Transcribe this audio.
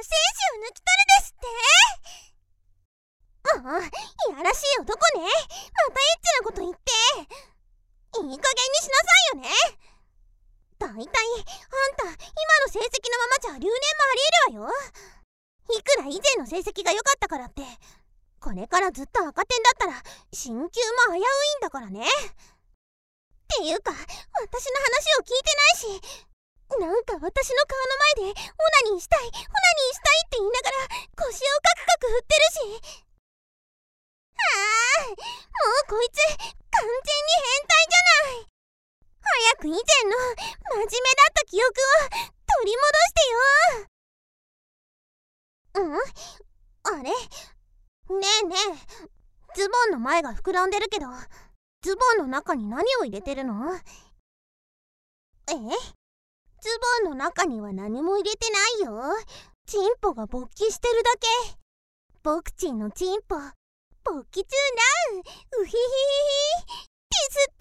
精子を抜き取るですって。もういやらしい男ね。またエッチなこと言っていい加減にしなさいよね。だいたいあんた今の成績のままじゃ留年もありえるわよ。いくら以前の成績が良かったからってこれからずっと赤点だったら進級も危ういんだからね。っていうか私の話を聞いてないし、なんか私の顔の前でオナニーしたいオナニーしたいって言いながら腰をカクカク振ってるし、もうこいつ完全に変態じゃない。早く以前の真面目だった記憶を取り戻してよ。あれねえねえ、ズボンの前が膨らんでるけどズボンの中に何を入れてるの？ズボンの中には何も入れてないよ。チンポが勃起してるだけ。ボクチンのチンポ勃起中なうひひひひですっ